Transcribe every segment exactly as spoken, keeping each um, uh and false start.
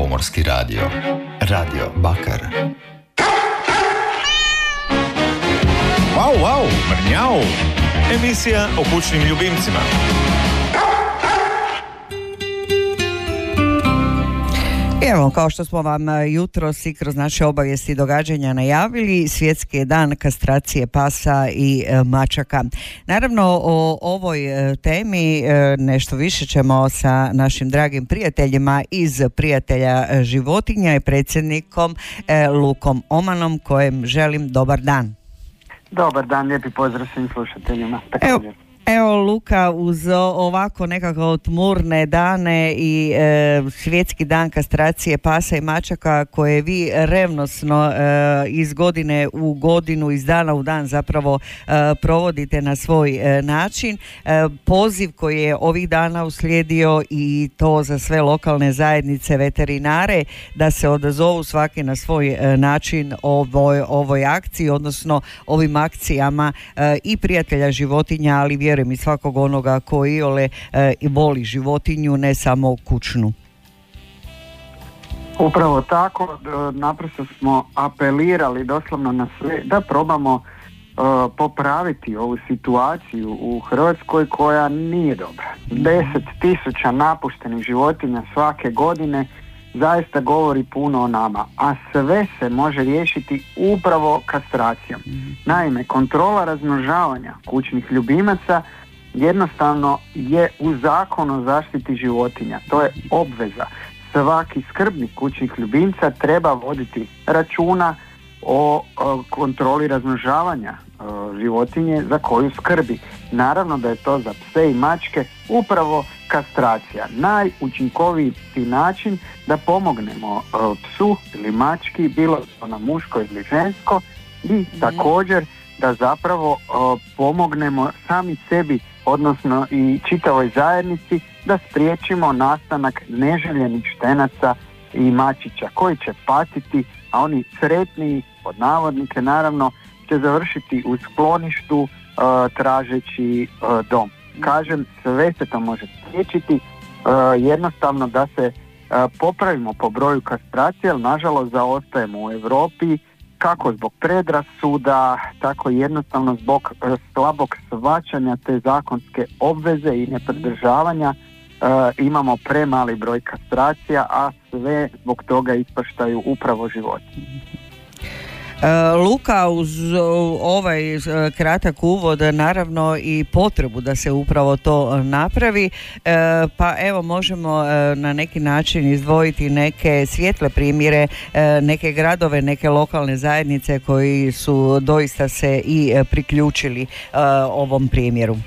Pomorski radio. Radio Bakar. Wow, wow, mrnjau. Emisija o kućnim ljubimcima. Evo, kao što smo vam jutros i kroz naše obavijesti i događanja najavili, svjetski je dan kastracije pasa i e, mačaka. Naravno, o ovoj e, temi e, nešto više ćemo sa našim dragim prijateljima iz Prijatelja životinja i predsjednikom e, Lukom Omanom, kojem želim dobar dan. Dobar dan, lijepi pozdrav svim slušateljima. Evo, Evo Luka, uz ovako nekako tmurne dane i e, svjetski dan kastracije pasa i mačaka koje vi revnosno e, iz godine u godinu, iz dana u dan zapravo e, provodite na svoj e, način, e, poziv koji je ovih dana uslijedio i to za sve lokalne zajednice, veterinare, da se odazovu svaki na svoj e, način ovoj, ovoj akciji, odnosno ovim akcijama e, i Prijatelja životinja, ali vjerujem i svakog onoga koji iole e, i voli životinju, ne samo kućnu. Upravo tako, naprosto smo apelirali doslovno na sve da probamo e, popraviti ovu situaciju u Hrvatskoj koja nije dobra. Deset tisuća napuštenih životinja svake godine zaista govori puno o nama, a sve se može riješiti upravo kastracijom. Naime, kontrola razmnožavanja kućnih ljubimaca jednostavno je u Zakonu o zaštiti životinja. To je obveza. Svaki skrbnik kućnih ljubimca treba voditi računa o, o kontroli razmnožavanja o, životinje za koju skrbi. Naravno da je to za pse i mačke upravo kastracija. Najučinkovitiji način da pomognemo o, psu ili mački, bilo na muško ili žensko, i također da zapravo o, pomognemo sami sebi, odnosno i čitavoj zajednici, da spriječimo nastanak neželjenih štenaca i mačića koji će patiti, a oni sretniji, pod navodnike naravno, će završiti u skloništu uh, tražeći uh, dom. Kažem, sve se to može spriječiti, uh, jednostavno da se uh, popravimo po broju kastracije, ali nažalost zaostajemo u Europi, kako zbog predrasuda, tako jednostavno zbog uh, slabog shvaćanja te zakonske obveze i nepridržavanja. Uh, imamo premali broj kastracija, a sve zbog toga ispaštaju upravo životinje. Luka, uz ovaj kratak uvod naravno i potrebu da se upravo to napravi, pa evo možemo na neki način izdvojiti neke svijetle primjere, neke gradove, neke lokalne zajednice koji su doista se i priključili ovom primjeru.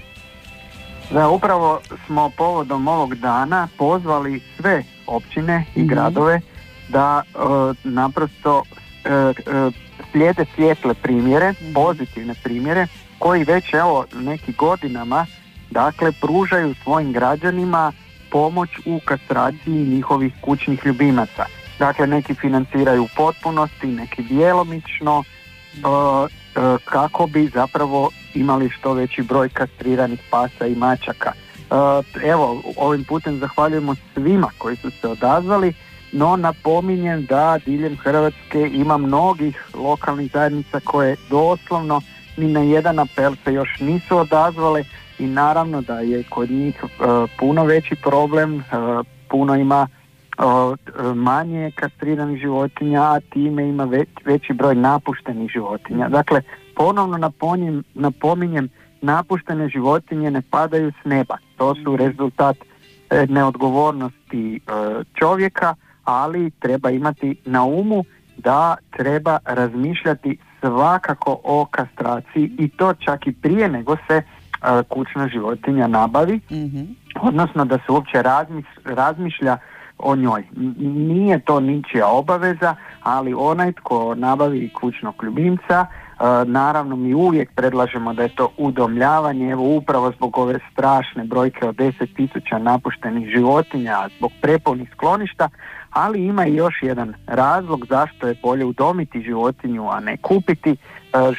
Da, upravo smo povodom ovog dana pozvali sve općine i mm-hmm. gradove da uh, naprosto uh, uh, slijede svijetle primjere, pozitivne primjere, koji već evo neki godinama dakle pružaju svojim građanima pomoć u kastraciji njihovih kućnih ljubimaca. Dakle, neki financiraju u potpunosti, neki djelomično, uh, uh, kako bi zapravo imali što veći broj kastriranih pasa i mačaka. Uh, evo, ovim putem zahvaljujemo svima koji su se odazvali, no napominjem da diljem Hrvatske ima mnogih lokalnih zajednica koje doslovno ni na jedan apel se još nisu odazvale, i naravno da je kod njih uh, puno veći problem, uh, puno ima uh, manje kastriranih životinja, a time ima već, veći broj napuštenih životinja. Dakle, ponovno napominjem, napominjem napuštene životinje ne padaju s neba. To su rezultat eh, neodgovornosti eh, čovjeka, ali treba imati na umu da treba razmišljati svakako o kastraciji, i to čak i prije nego se uh, kućna životinja nabavi, mm-hmm. odnosno da se uopće razmiš, razmišlja o njoj. Nije to ničija obaveza, ali onaj tko nabavi kućnog ljubimca, uh, naravno mi uvijek predlažemo da je to udomljavanje, evo upravo zbog ove strašne brojke od deset tisuća napuštenih životinja, zbog prepunih skloništa, ali ima i još jedan razlog zašto je bolje udomiti životinju, a ne kupiti. E,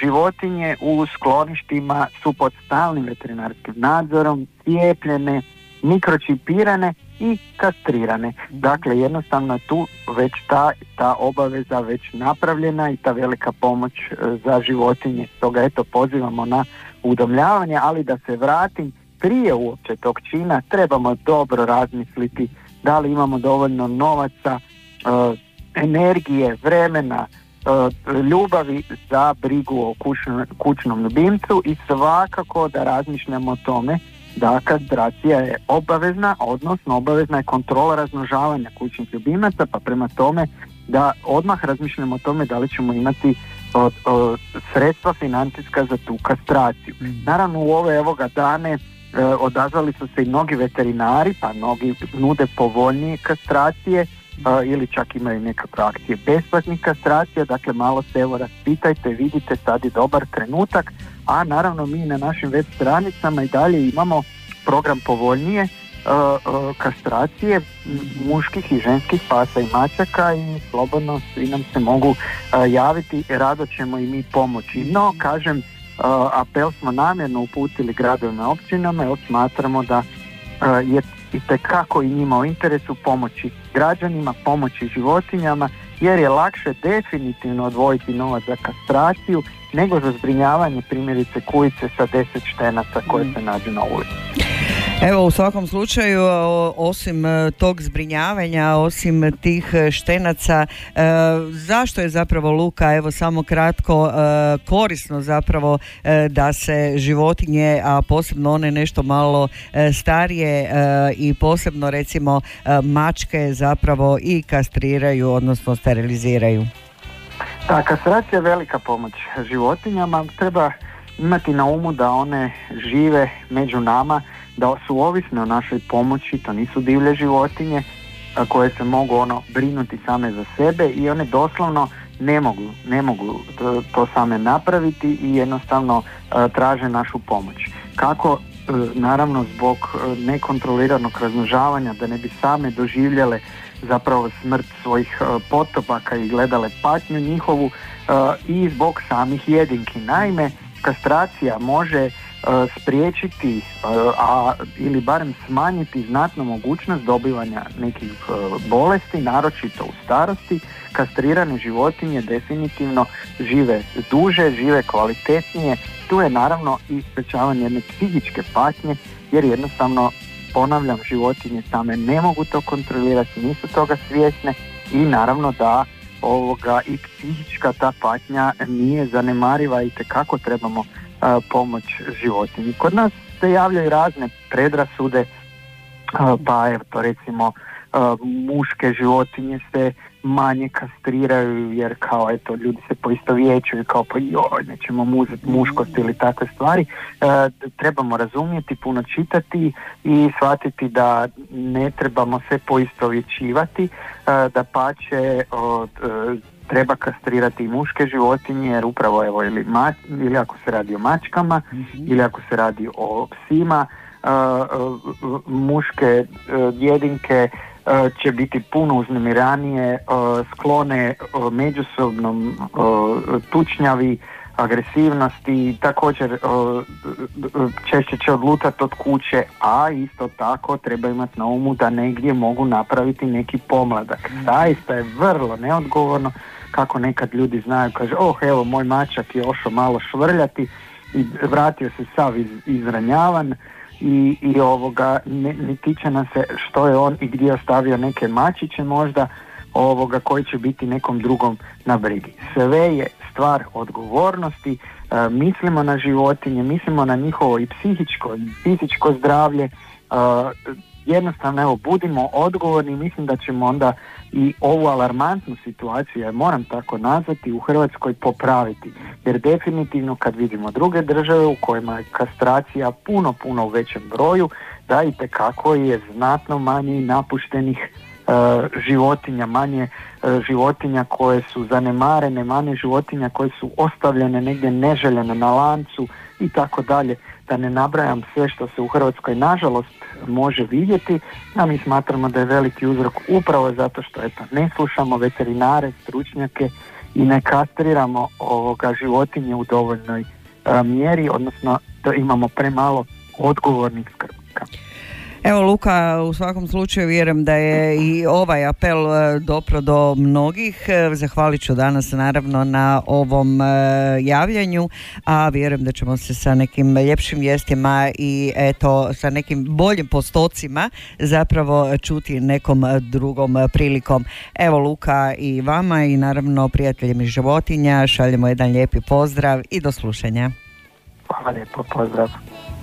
životinje u skloništima su pod stalnim veterinarskim nadzorom, cijepljene, mikročipirane i kastrirane. Dakle, jednostavno je tu već ta, ta obaveza već napravljena i ta velika pomoć e, za životinje. Stoga eto pozivamo na udomljavanje, ali da se vratim, prije uopće tog čina trebamo dobro razmisliti da li imamo dovoljno novaca, e, energije, vremena, e, ljubavi za brigu o kućnom, kućnom ljubimcu i svakako da razmišljamo o tome da kastracija je obavezna, odnosno obavezna je kontrola razmnožavanja kućnih ljubimaca, pa prema tome da odmah razmišljamo o tome da li ćemo imati o, o, sredstva financijska za tu kastraciju. Mm. Naravno u ove evoga dane e, odazvali su se i mnogi veterinari, pa mnogi nude povoljnije kastracije, e, ili čak imaju nekakve akcije besplatnih kastracija, dakle malo se evo raspitajte, vidite, sad je dobar trenutak, a naravno mi na našim web stranicama i dalje imamo program povoljnije uh, uh, kastracije muških i ženskih pasa i mačaka i slobodno svi nam se mogu uh, javiti, rado ćemo i mi pomoći. No, kažem, uh, apel smo namjerno uputili gradovima i općinama jer smatramo da uh, je itekako i njima u interesu pomoći građanima, pomoći životinjama, jer je lakše definitivno odvojiti novac za kastraciju nego za zbrinjavanje primjerice kujice sa deset štenaca koje se nađu na ulici. Evo, u svakom slučaju, osim tog zbrinjavanja, osim tih štenaca, e, zašto je zapravo, Luka, evo samo kratko, e, korisno zapravo e, da se životinje, a posebno one nešto malo e, starije e, i posebno recimo e, mačke zapravo i kastriraju, odnosno steriliziraju? Ta kastracija je velika pomoć životinjama, treba imati na umu da one žive među nama, da su ovisne o našoj pomoći, to nisu divlje životinje a, koje se mogu ono brinuti same za sebe i one doslovno ne mogu, ne mogu to, to same napraviti i jednostavno a, traže našu pomoć. Kako? A, naravno zbog a, nekontroliranog razmnožavanja, da ne bi same doživjele zapravo smrt svojih a, potopaka i gledale patnju njihovu a, i zbog samih jedinki. Naime, kastracija može Uh, spriječiti uh, a, ili barem smanjiti znatno mogućnost dobivanja nekih uh, bolesti, naročito u starosti. Kastrirane životinje definitivno žive duže, žive kvalitetnije. Tu je naravno i sprečavanje jedne psihičke patnje, jer jednostavno, ponavljam, životinje same ne mogu to kontrolirati, nisu toga svjesne i naravno da ovoga i psihička ta patnja nije zanemariva i tekako trebamo a, pomoć životinji. Kod nas se javljaju razne predrasude, a, pa evo to recimo a, muške životinje se manje kastriraju jer kao eto ljudi se poistovjećuju kao pa joj nećemo mu uzeti muškost ili takve stvari. E, trebamo razumjeti, puno čitati i shvatiti da ne trebamo se poistovjećivati, e, da pače od, e, treba kastrirati i muške životinje jer upravo evo ili, ma, ili ako se radi o mačkama mm-hmm. ili ako se radi o psima, e, muške jedinke će biti puno uznemiranije, sklone međusobnom tučnjavi, agresivnosti, također češće će odlutati od kuće, a isto tako treba imati na umu da negdje mogu napraviti neki pomladak. Zaista je vrlo neodgovorno kako nekad ljudi znaju, kaže oh evo moj mačak je ošao malo švrljati i vratio se sav iz, izranjavan i, i ovoga ne, ne tiče nas se što je on i gdje je ostavio neke mačiće možda ovoga koji će biti nekom drugom na brigi. Sve je stvar odgovornosti, e, mislimo na životinje, mislimo na njihovo i psihičko i fizičko zdravlje, e, jednostavno evo budimo odgovorni, mislim da ćemo onda i ovu alarmantnu situaciju, ja moram tako nazvati, u Hrvatskoj popraviti. Jer definitivno kad vidimo druge države u kojima je kastracija puno, puno u većem broju, da itekako je znatno manje napuštenih uh, životinja, manje uh, životinja koje su zanemarene, manje životinja koje su ostavljene negdje neželjene na lancu i tako dalje. Da ne nabrajam sve što se u Hrvatskoj nažalost može vidjeti, a mi smatramo da je veliki uzrok upravo zato što eto, ne slušamo veterinare, stručnjake i ne kastriramo ovoga životinje u dovoljnoj a, mjeri, odnosno da imamo premalo odgovornih skrbnika. Evo Luka, u svakom slučaju vjerujem da je i ovaj apel dopro do mnogih. Zahvalit ću danas naravno na ovom javljanju, a vjerujem da ćemo se sa nekim ljepšim vijestima i eto sa nekim boljim postocima zapravo čuti nekom drugom prilikom. Evo Luka i vama i naravno prijateljima životinja šaljemo jedan lijepi pozdrav i do slušanja. Hvala lijepo, pozdrav.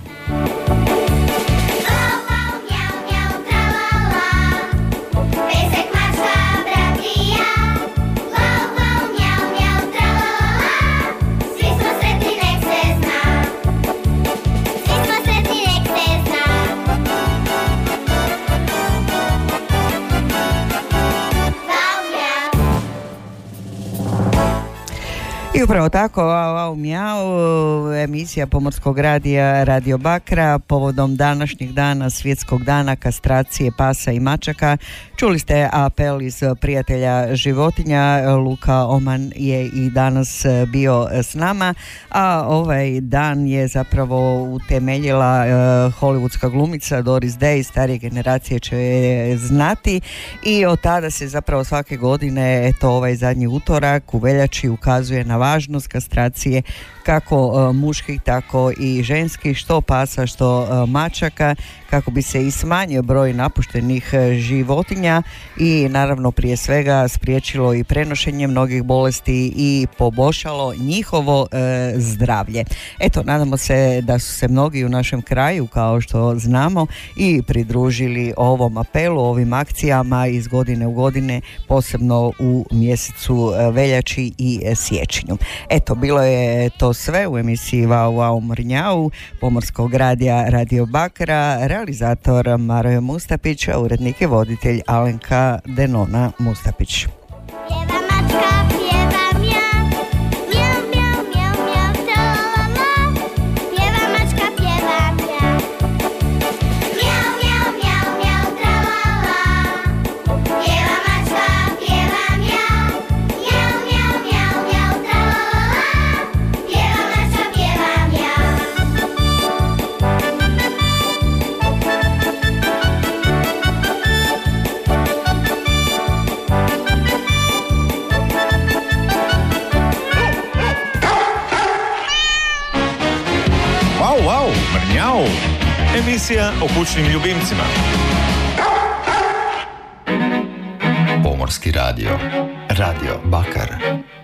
I upravo tako, au, au, mjau, emisija Pomorskog radija Radio Bakra povodom današnjih dana, svjetskog dana kastracije pasa i mačaka. Čuli ste apel iz prijatelja životinja, Luka Oman je i danas bio s nama, a ovaj dan je zapravo utemeljila uh, hollywoodska glumica Doris Day, starije generacije će je znati i od tada se zapravo svake godine, eto ovaj zadnji utorak u veljači ukazuje na važnost kastracije kako uh, muških tako i ženskih, što pasa što uh, mačaka, kako bi se i smanjio broj napuštenih uh, životinja i naravno prije svega spriječilo i prenošenje mnogih bolesti i poboljšalo njihovo uh, zdravlje. Eto, nadamo se da su se mnogi u našem kraju, kao što znamo, i pridružili ovom apelu, ovim akcijama iz godine u godine, posebno u mjesecu uh, veljači i uh, siječnju. Eto, bilo je to sve u emisiji Vau Vau Mrnjau Pomorskog radija Radio Bakra, realizator Maroje Mustapić, a urednik je voditelj Alenka Denona Mustapić. Emisija o kućnim ljubimcima. Pomorski radio. Radio Bakar.